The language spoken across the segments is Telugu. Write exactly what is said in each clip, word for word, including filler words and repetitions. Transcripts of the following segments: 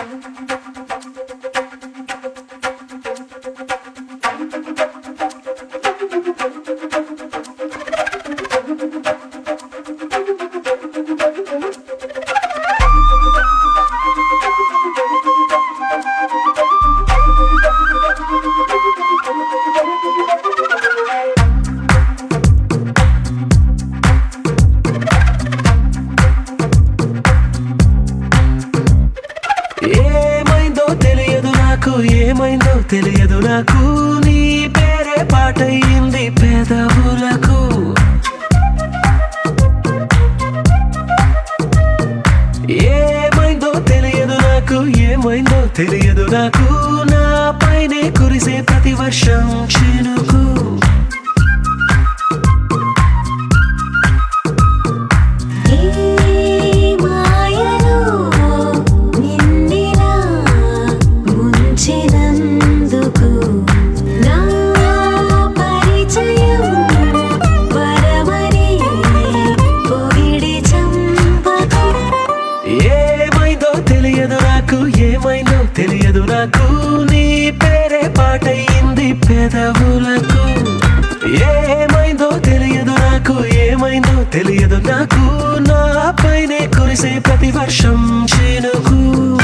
ఏమైందో తెలియదు నాకు నీ పేరే పాటయింది పెదవులకు ఏమైందో తెలియదు నాకు ఏమైందో తెలియదు నాకు నా పైనే కురిసే ప్రతి వర్షం చినుకు ఏమైందో తెలియదు నాకు నీ పేరే పాటయింది పెదవులకు ఏమైందో తెలియదు నాకు ఏమైందో తెలియదు నాకు నా పైనే కురిసే ప్రతి వర్షం చినుకు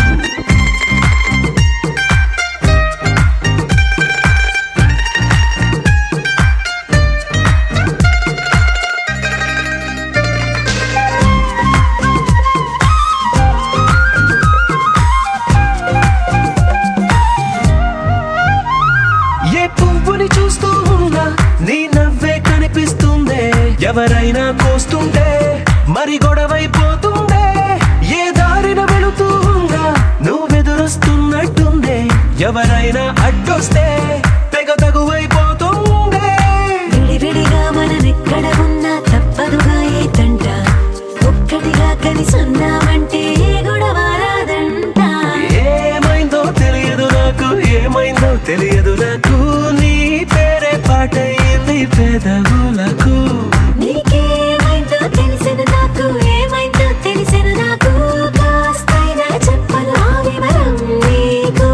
పువ్వుని చూస్తూ ఉన్నా నీ నవ్వే కనిపిస్తుందే ఎవరైనా కోస్తుంటే మరి గొడవైపోతుందే ఏ దారిన వెళుతూ ఉన్నా నువ్వెదురొస్తున్నట్టుందే ఎవరైనా అడ్డొస్తే తెగ తగువైపోతుందే విడివిడిగా మనమెక్కడ ఉన్నా తప్పదుగా ఏ తంట ఒక్కటిగా కలిసున్నామంటే గొడవ రాదంట ఏమైందో తెలియదు నాకు ఏమైందో తెలియదు నాకు నీ పేరే పాటయింది పెదవులకు నీకేమైందో తెలిసెను నాకు ఏమైందో తెలిసెను నాకు కాస్తైనా చెప్పను ఆ వివరం నీకు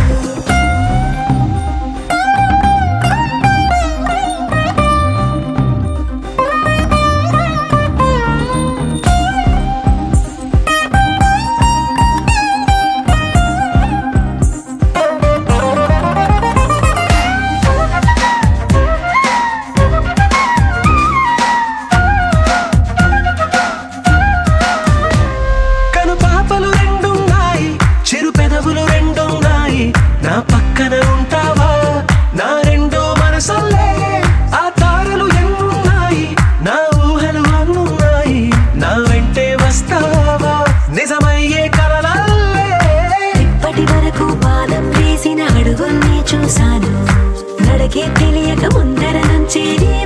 నా పక్కన ఉంటావా నా రెండో మనసల్లే ఆ తారలు ఎన్నున్నాయి నా ఊహలు అన్నున్నాయి నా వెంటే వస్తావా నిజమయ్యే కలలల్లే ఇప్పటి వరకు పాదం వేసిన అడుగుల్ని చూశాను నడకే తెలియక ముందర నుంచి